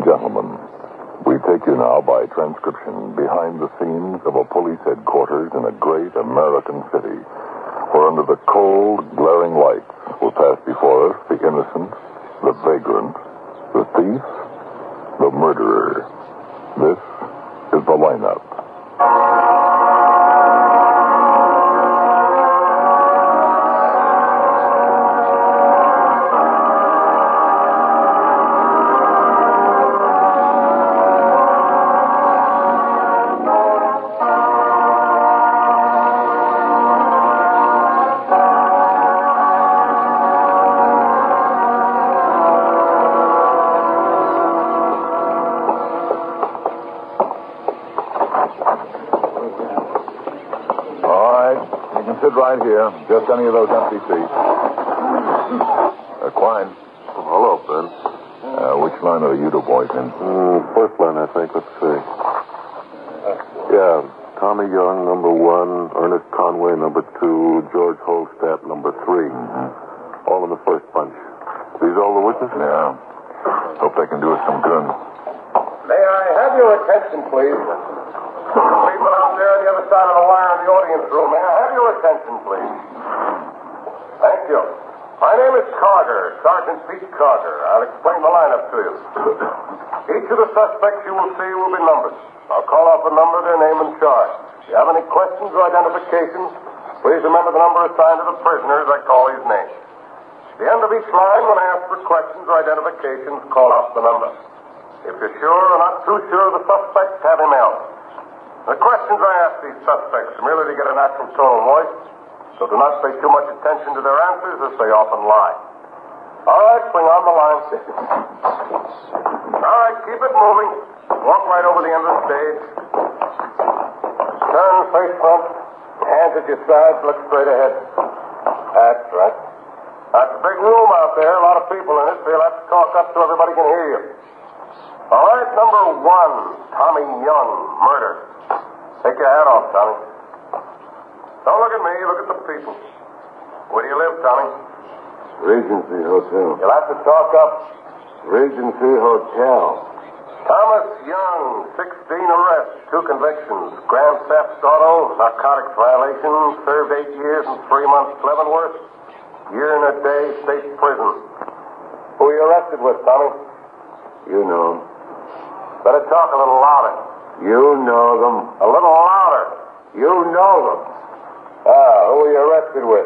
and gentlemen, we take you now by transcription behind the scenes of a police headquarters in a great American city, where under the cold, glaring lights will pass before us the innocent, the vagrant, the thief, the murderer. This is the lineup. Sit right here. Just any of those empty seats. Quine. Oh, hello, Ben. Which line are the Udo boys in? First line, I think. Let's see. Yeah, Tommy Young, number 1. Ernest Conway, number 2. George Holstapp, number 3. Mm-hmm. All in the first bunch. These all the witnesses? Yeah. Hope they can do us some good. May I have your attention, please? People out there on the other side of the wire in the audience room. May I have your attention, please? Thank you. My name is Carter, Sergeant Pete Carter. I'll explain the lineup to you. Each of the suspects you will see will be numbered. I'll call off a number, their name, and charge. If you have any questions or identifications, please remember the number assigned to the prisoner as I call his name. At the end of each line, when I ask for questions or identifications, call out the number. If you're sure or not too sure of the suspect, have him out. The questions I ask these suspects are merely to get a natural tone of voice, so do not pay too much attention to their answers, as they often lie. All right, swing on the line. All right, keep it moving. Walk right over the end of the stage. Turn face front. Hands at your sides. Look straight ahead. That's right. That's a big room out there. A lot of people in it, so you'll have to talk up so everybody can hear you. All right, number 1, Tommy Young, murder. Take your hat off, Tommy. Don't look at me. Look at the people. Where do you live, Tommy? Regency Hotel. You'll have to talk up. Regency Hotel. Thomas Young, 16 arrests, 2 convictions. Grand theft auto, narcotics violation, served 8 years and 3 months Leavenworth. Year and a day, state prison. Who are you arrested with, Tommy? You know. Better talk a little louder. You know them. A little louder. You know them. Who are you arrested with?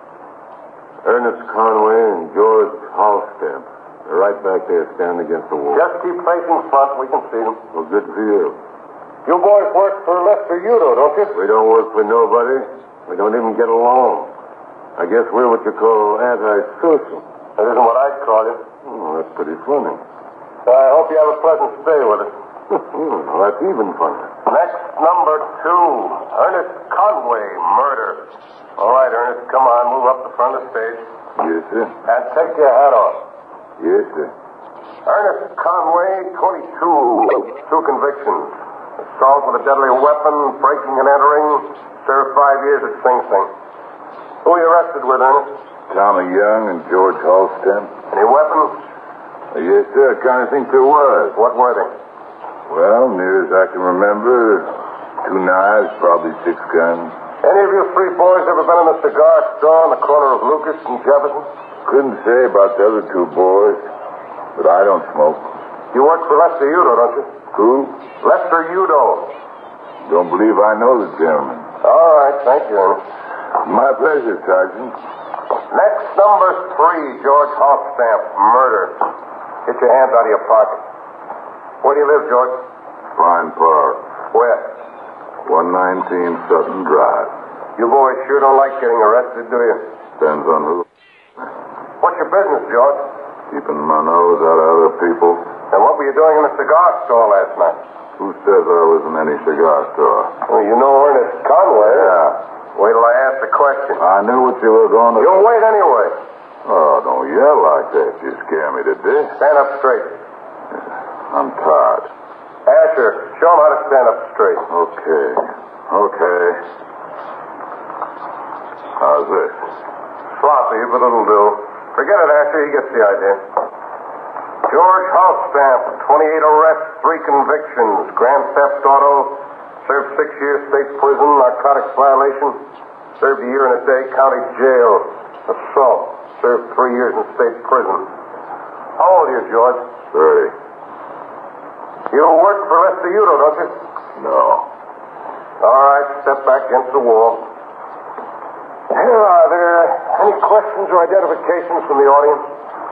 Ernest Conway and George Holstapp. They're right back there standing against the wall. Just keep facing front. We can see them. Well, good for you. You boys work for Lester Udo, don't you? We don't work for nobody. We don't even get along. I guess we're what you call anti-social. That isn't what I'd call you. Oh, that's pretty funny. I hope you have a pleasant stay with us. Well, that's even funny. Next, number 2, Ernest Conway, murder. All right, Ernest, come on, move up the front of the stage. Yes, sir. And take your hat off. Yes, sir. Ernest Conway, 22, 2 convictions. Assault with a deadly weapon, breaking and entering, served 5 years at Sing Sing. Who are you arrested with, Ernest? Tommy Young and George Holstapp. Any weapons? Yes, sir. I kind of think there was. What were they? Well, near as I can remember, 2 knives, probably 6 guns. Any of you 3 boys ever been in a cigar store on the corner of Lucas and Jefferson? Couldn't say about the other 2 boys, but I don't smoke. You work for Lester Udo, don't you? Who? Lester Udo. Don't believe I know the gentleman. All right, thank you, Ernest. My pleasure, Sergeant. Next, number 3, George Holstapp, murder. Get your hands out of your pocket. Where do you live, George? Fine Park. Where? 119 Sutton Drive. You boys sure don't like getting arrested, do you? Depends on who. What's your business, George? Keeping my nose out of other people. And what were you doing in the cigar store last night? Who says I was in any cigar store? Well, you know Ernest Conway. Yeah. Wait till I ask the question. I knew what you were going to... You'll wait anyway. Oh, don't yell like that. You scare me to death. Stand up straight. I'm tired. Asher, show him how to stand up straight. Okay. How's this? Sloppy, but it'll do. Forget it, Asher. He gets the idea. George Halstamp, 28 arrests, 3 convictions. Grand theft auto, served 6 years state prison. Narcotics violation, served a year and a day county jail. Assault, served 3 years in state prison. How old are you, George? 30. You work for Lester Udo, don't you? No. All right, step back against the wall. Are there any questions or identifications from the audience?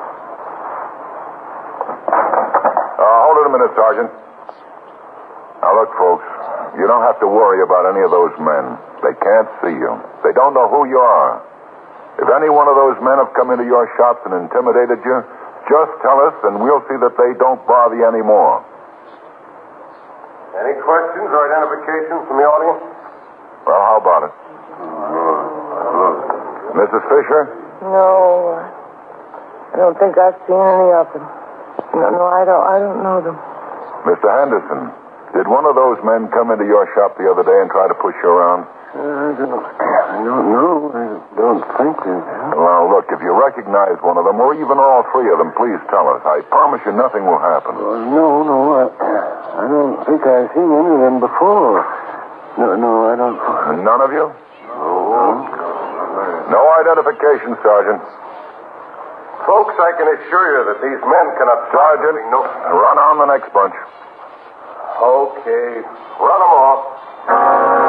Hold it a minute, Sergeant. Now, look, folks, you don't have to worry about any of those men. They can't see you. They don't know who you are. If any one of those men have come into your shops and intimidated you, just tell us, and we'll see that they don't bother you anymore. Any questions or identifications from the audience? Well, how about it? Mrs. Fisher? No, I don't think I've seen any of them. No, I don't know them. Mr. Henderson, did one of those men come into your shop the other day and try to push you around? I don't know. I don't think they have. Well, look, if you recognize one of them, or even all 3 of them, please tell us. I promise you nothing will happen. No. I don't think I've seen any of them before. No, I don't. None of you? No. No identification, Sergeant. Folks, I can assure you that these men cannot... Sergeant, run on the next bunch. Okay, run them off.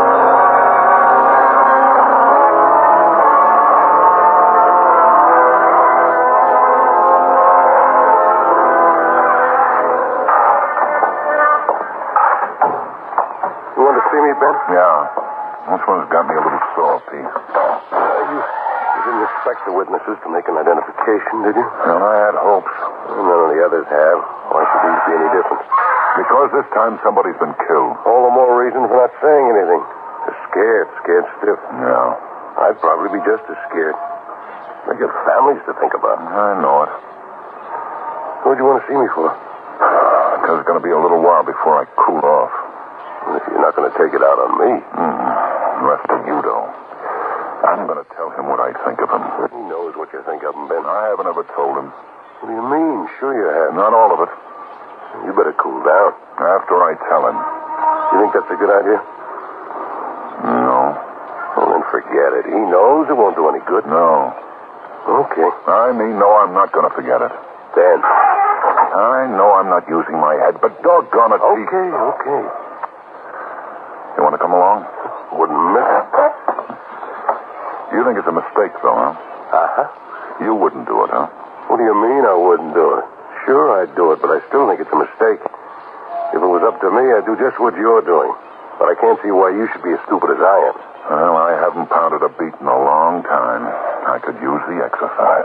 You want to see me, Ben? Yeah. This one's got me a little salty. You didn't expect the witnesses to make an identification, did you? Well, I had hopes. Well, none of the others have. Why should these be any different? Because this time somebody's been killed. All the more reason for not saying anything. They're scared stiff. Yeah. I'd probably be just as scared. They got families to think about. I know it. What'd you want to see me for? Because it's going to be a little while before I cool off. Well, if you're not going to take it out on me. Lester Udo. I'm going to tell him what I think of him. He knows what you think of him, Ben. I haven't ever told him. What do you mean? Sure you have. Not all of it. You better cool down. After I tell him. You think that's a good idea? No. Well, then forget it. He knows it won't do any good. No. Okay. I mean, no, I'm not going to forget it. Ben. I know I'm not using my head, but doggone it. Okay. You want to come along? Wouldn't miss it. You think it's a mistake, though, huh? Uh-huh. You wouldn't do it, huh? What do you mean I wouldn't do it? Sure, I'd do it, but I still think it's a mistake. If it was up to me, I'd do just what you're doing. But I can't see why you should be as stupid as I am. Well, I haven't pounded a beat in a long time. I could use the exercise.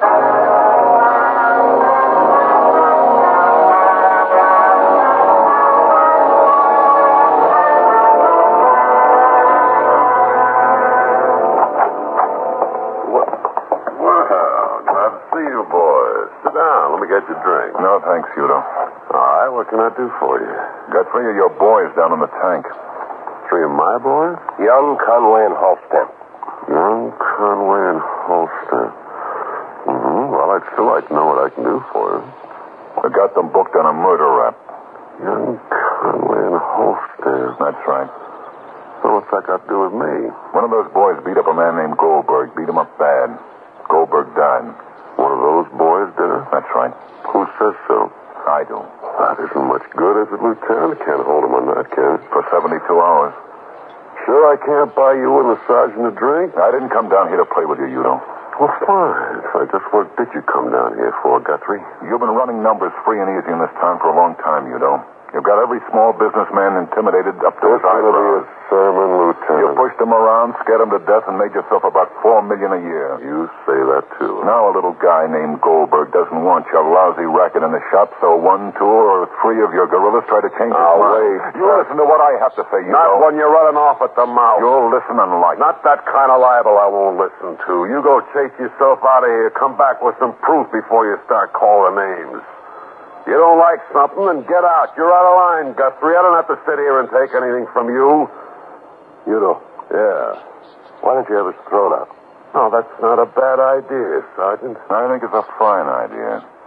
Get your drink. No, thanks, Udo. All right, what can I do for you? Got 3 of your boys down in the tank. 3 of my boys? Young, Conway, and Halstamp. Young, Conway, and Halstamp. Well, I'd still like to know what I can do for you. I got them booked on a murder rap. Young, Conway, and Halstamp. That's right. So what's that got to do with me? One of those boys beat up a man named Goldberg. Beat him up bad. Goldberg died. One of those boys did it? That's right. Who says so? I do. That isn't much good, is it, Lieutenant? Can't hold him on that, can you? For 72 hours. Sure I can't buy you and the sergeant a drink? I didn't come down here to play with you, Udo. Well, fine. What did you come down here for, Guthrie? You've been running numbers free and easy in this town for a long time, Udo. You've got every small businessman intimidated up to his eyebrows. This will be a sermon, Lieutenant. You pushed them around, scared them to death, and made yourself about $4 million a year. You say that, too. Now a little guy named Goldberg doesn't want your lousy racket in the shop, so 1, 2, or 3 of your guerrillas try to change his mind. Wait. You listen to what I have to say, Udo. Not when you're running off at the mouth. You'll listen and like. Not that kind of libel I won't listen to. You go chase yourself out of here. Come back with some proof before you start calling names. You don't like something, then get out. You're out of line, Guthrie. I don't have to sit here and take anything from you. Udo. Yeah. Why don't you have us thrown out? No, that's not a bad idea, Sergeant. I think it's a fine idea.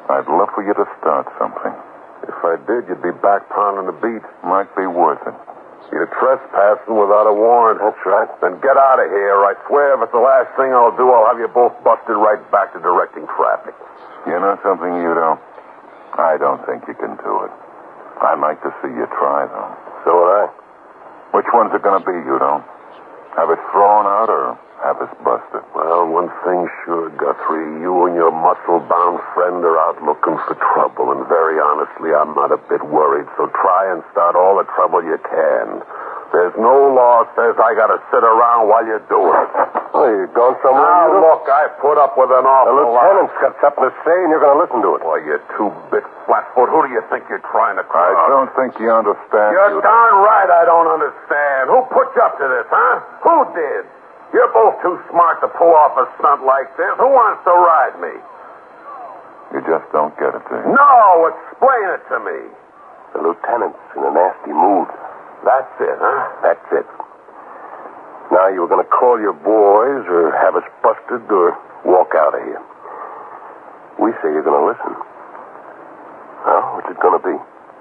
I'd love for you to start something. If I did, you'd be back pounding the beat. Might be worth it. You're trespassing without a warrant. That's right. Then get out of here. I swear if it's the last thing I'll do, I'll have you both busted right back to directing traffic. You know something, Udo? I don't think you can do it. I'd like to see you try, though. So would I. Which one's it going to be, Udo? Have us thrown out or have us busted? Well, one thing's sure, Guthrie. You and your muscle-bound friend are out looking for trouble, and very honestly, I'm not a bit worried, so try and start all the trouble you can. There's no law says I gotta sit around while you do it. Oh, you going somewhere? Now, look, I put up with an The awful lot. lieutenant's got something to say, and you're going to listen to it. Boy, you two-bit flatfoot. Who do you think you're trying to cross? I don't think you understand, You're Udo. darn right I don't understand. Who put you up to this, huh? Who did? You're both too smart to pull off a stunt like this. Who wants to ride me? You just don't get it, do you? No, explain it to me. The lieutenant's in a nasty mood. That's it, huh? That's it. Now, you were going to call your boys or have us busted or walk out of here. We say you're going to listen. Well, what's it going to be?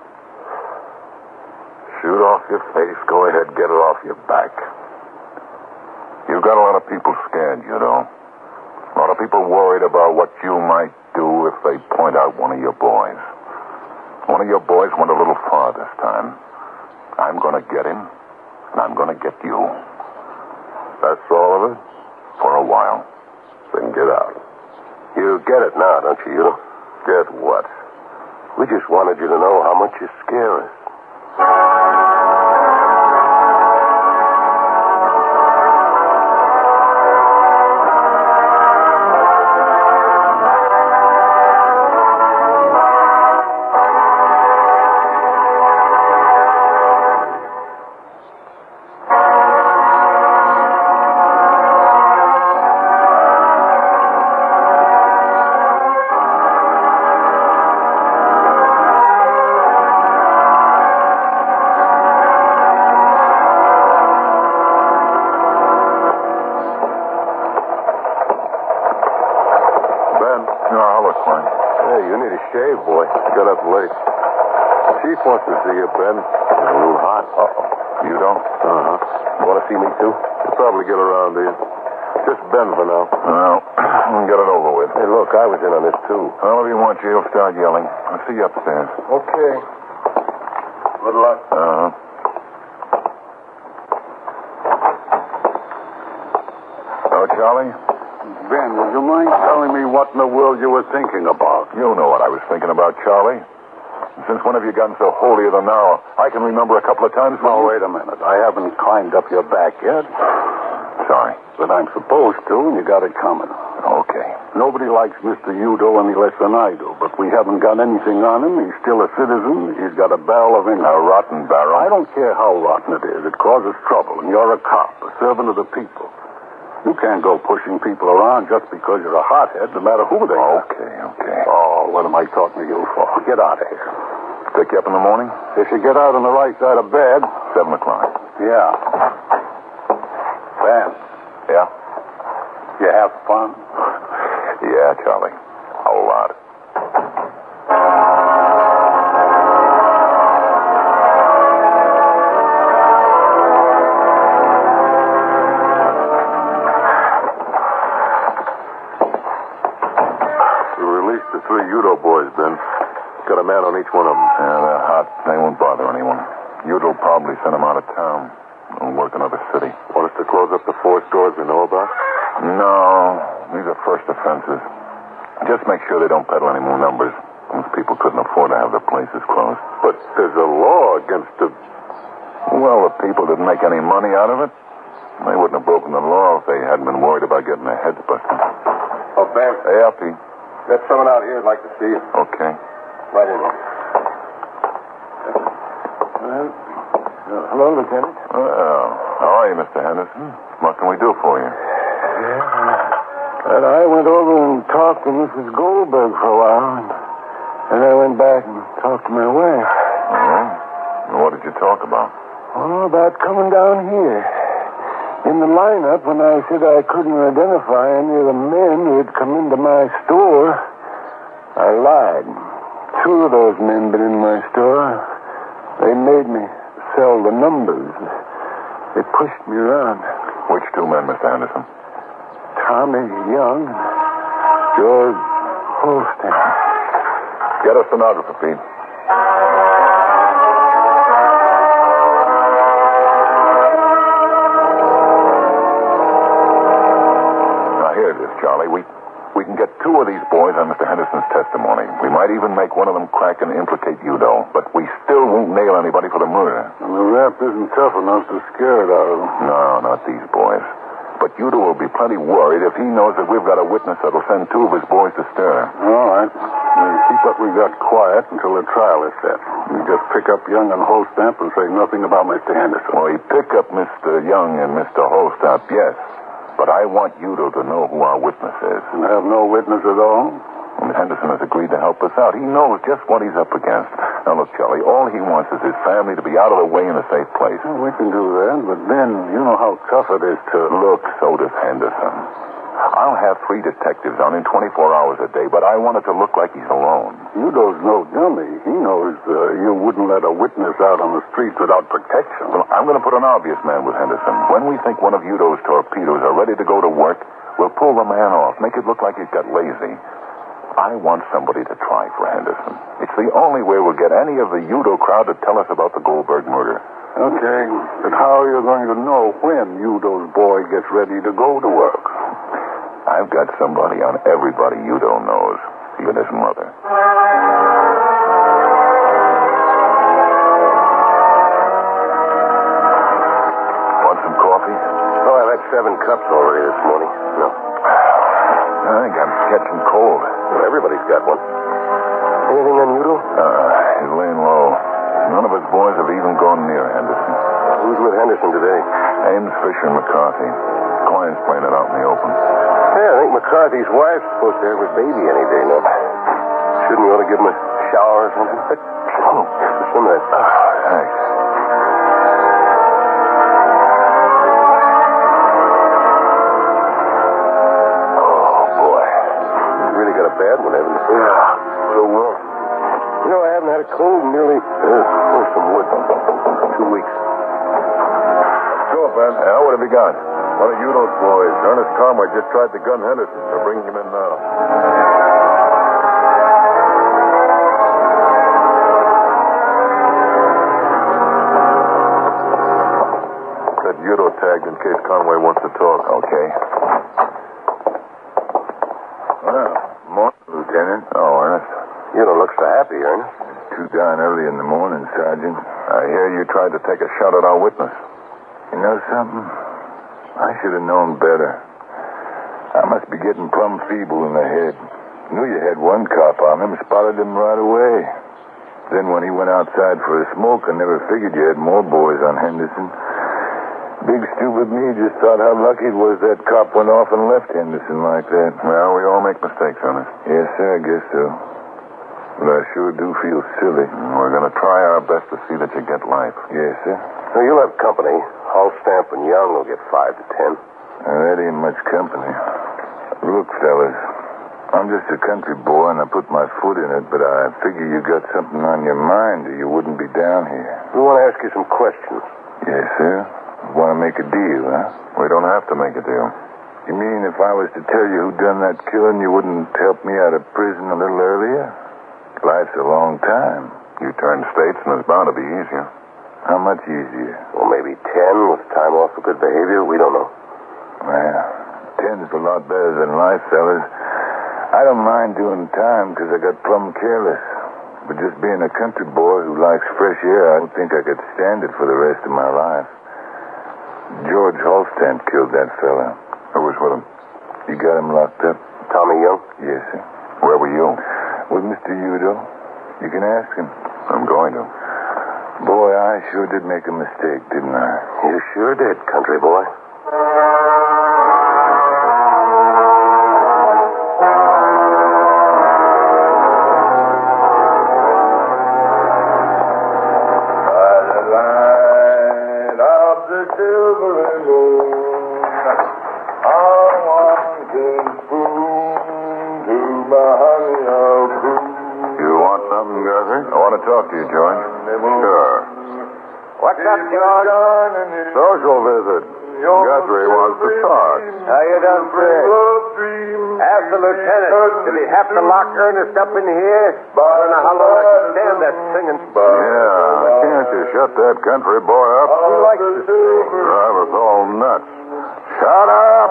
Shoot off your face. Go ahead, get it off your back. You've got a lot of people scared, Udo. A lot of people worried about what you might do if they point out one of your boys. One of your boys went a little far this time. I'm going to get him, and I'm going to get you. That's all of it? For a while. Then get out. You get it now, don't you, Udo? Get what? We just wanted you to know how much you scare us. Shave, boy. Got up late. Chief wants to see you, Ben. It's a little hot. Uh-oh. You don't? Uh-huh. You want to see me, too? You'll probably get around to you. Just Ben for now. Well, get it over with. Hey, look, I was in on this, too. Well, if you want you, you'll start yelling. I'll see you upstairs. Okay. Good luck. Uh-huh. Oh, Charlie? Ben, would you mind telling me what in the world you were thinking about? You know what I was thinking about, Charlie. Since when have you gotten so holier than thou? I can remember a couple of times when Now, wait a minute. I haven't climbed up your back yet. Sorry. But I'm supposed to, and you got it coming. Okay. Nobody likes Mr. Udo any less than I do, but we haven't got anything on him. He's still a citizen. He's got a barrel of income. A rotten barrel. I don't care how rotten it is. It causes trouble, and you're a cop, a servant of the people. You can't go pushing people around just because you're a hothead, no matter who they are. Okay. Oh, what am I talking to you for? Get out of here. Pick you up in the morning? If you get out on the right side of bed. 7 o'clock. Yeah. Ben, Yeah? you have fun? Yeah, Charlie. A lot. The 3 Udo boys, Ben. Got a man on each one of them. Yeah, they're hot. They won't bother anyone. Udo'll probably send them out of town and work another city. Want us to close up the 4 stores we know about? No, these are first offenses. Just make sure they don't peddle any more numbers. Those people couldn't afford to have their places closed. But there's a law against the... Well, the people didn't make any money out of it. They wouldn't have broken the law if they hadn't been worried about getting their heads busted. Oh, Ben, Hey, Uppy. got someone out here who'd like to see you. Okay. Right in here. Hello, Lieutenant. Well, how are you, Mr. Henderson? What can we do for you? And I went over and talked to Mrs. Goldberg for a while, and I went back and talked to my wife. Oh? What did you talk about? Oh, about coming down here. In the lineup, when I said I couldn't identify any of the men who had come into my store, I lied. 2 of those men been in my store. They made me sell the numbers. They pushed me around. Which 2 men, Mr. Henderson? Tommy Young and George Holstein. Get a stenographer, Pete. Now, here it is, Charlie. We can get 2 of these boys on Mr. Henderson's testimony. We might even make one of them crack and implicate Udo, but we still won't nail anybody for the murder. And the rap isn't tough enough to scare it out of them. No, not these boys. But Udo will be plenty worried if he knows that we've got a witness that'll send 2 of his boys to stir. All right. We'll keep what we got quiet until the trial is set. We just pick up Young and Holstamp and say nothing about Mr. Henderson. Well, we pick up Mr. Young and Mr. Holstamp, yes. But I want Udo to know who our witness is. And have no witness at all? And Henderson has agreed to help us out. He knows just what he's up against. Now, look, Charlie, all he wants is his family to be out of the way in a safe place. Well, we can do that, but then you know how tough it is to... Look, so does Henderson. I'll have 3 detectives on him 24 hours a day, but I want it to look like he's alone. Udo's no dummy. He knows you wouldn't let a witness out on the streets without protection. Well, I'm going to put an obvious man with Henderson. When we think one of Udo's torpedoes are ready to go to work, we'll pull the man off, make it look like it got lazy. I want somebody to try for Henderson. It's the only way we'll get any of the Udo crowd to tell us about the Goldberg murder. Okay, but how are you going to know when Udo's boy gets ready to go to work? I've got somebody on everybody Udo knows, even his mother. Want some coffee? Oh, I've had 7 cups already this morning. No. I think I'm catching cold. Well, everybody's got one. Anything on Udo? He's laying low. None of his boys have even gone near Henderson. Who's with Henderson today? Ames, Fisher, and McCarthy. Client's playing it out in the open. Yeah, I think McCarthy's wife's supposed to have her baby any day now. Shouldn't we ought to give him a shower or something? Oh, some of that. Thanks. Oh, boy. You really got a bad one, haven't you? Yeah, so well. You know, I haven't had a cold in nearly... where's some wood? 2 weeks. Sure, Ben. Yeah, what have you got? One of Udo's boys, Ernest Conway, just tried to gun Henderson. They're bringing him in now. Get Udo tagged in case Conway wants to talk. Okay. Well, morning, Lieutenant. Oh, Ernest. You don't look so happy, Ernest. Too darn early in the morning, Sergeant. I hear you tried to take a shot at our witness. You know something? I should have known better. I must be getting plumb feeble in the head. Knew you had one cop on him, spotted him right away. Then when he went outside for a smoke, I never figured you had more boys on Henderson. Big stupid me just thought how lucky it was that cop went off and left Henderson like that. Well, we all make mistakes, Ernest. Yes, sir, I guess so. But I sure do feel silly. We're going to try our best to see that you get life. Yes, sir. Well, you'll have company. Holstamp and Young will get 5 to 10. That ain't much company. Look, fellas, I'm just a country boy, and I put my foot in it, but I figure you got something on your mind or you wouldn't be down here. We want to ask you some questions. Yes, sir. Want to make a deal, huh? We don't have to make a deal. You mean if I was to tell you who done that killing, you wouldn't help me out of prison a little earlier? Life's a long time. You turn states, and it's bound to be easier. How much easier? Well, maybe 10 with time off for good behavior. We don't know. Well, 10's a lot better than life, fellas. I don't mind doing time because I got plumb careless. But just being a country boy who likes fresh air, I don't think I could stand it for the rest of my life. George Holstamp killed that fella. Who was with him? You got him locked up? Tommy Young? Yes, sir. Where were you? With Mr. Udo. You can ask him. I'm going to. Boy, I sure did make a mistake, didn't I? You sure did, country boy. By the light of the silver moon, I want to spoon to my honey, oh, George? Sure. What's up, George? Social visit. Guthrie wants to talk. How you done, sir? Ask the lieutenant. Did he have to lock Ernest up in here? I don't know how long I can stand that singing. Yeah, can't you shut that country boy up? He likes to sing. Drive us all nuts. Shut up!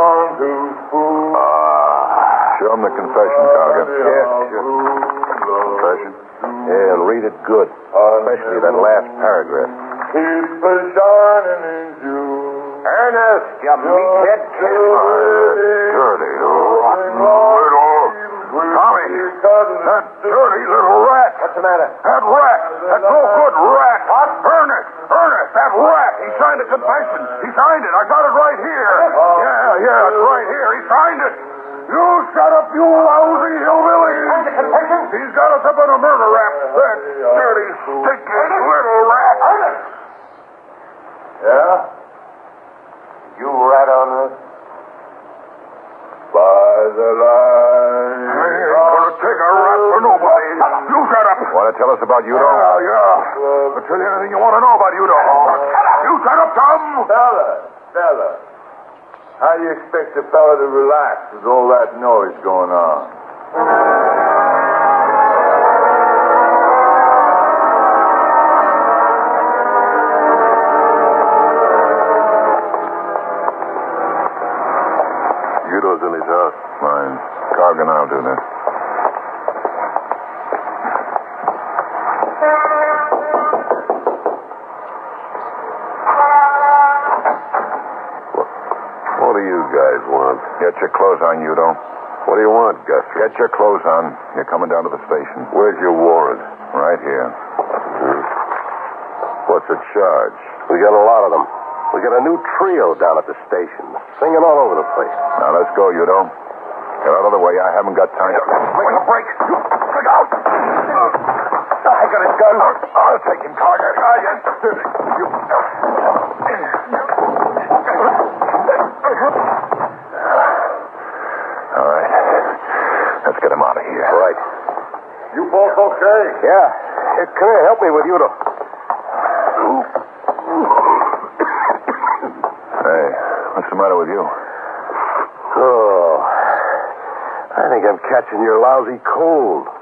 Show him the confession, Carger. Yeah, sure. Confession? Yeah, and read it good. Especially that last paragraph. Keep a shining in June. Ernest, you meathead kid. Dirty, rotten little... Tommy, that dirty little rat. What's the matter? That rat. That no good rat. What? Ernest, that rat. He signed a confession. He signed it. I got it right here. Yeah, it's right here. He signed it. You shut up, you lousy hillbilly. Signed the confession? He's got us up on a murder rap. That dirty, stinking little rat. Ernest! Yeah? You rat on us? By the light. I ain't gonna take a rap for nobody. You shut up. Want to tell us about Udo? Yeah. I'll tell you anything you want to know about Udo. You shut up, Tom. Fella. How do you expect a fella to relax with all that noise going on? Udo's in his house. Fine. Carger and I'll do that. What do you guys want? Get your clothes on, Udo. What do you want, Guthrie? Get your clothes on. You're coming down to the station. Where's your warrant? Right here. What's the charge? We got a lot of them. We got a new trio down at the station, singing all over the place. Now, let's go, Udo. Get out of the way. I haven't got time to... Make a break. Look out. I got his gun. I'll take him, Carger. All right. Let's get him out of here. All right. You both okay? Yeah. Here, come here. Help me with Udo. Hey, what's the matter with you? Oh, I think I'm catching your lousy cold.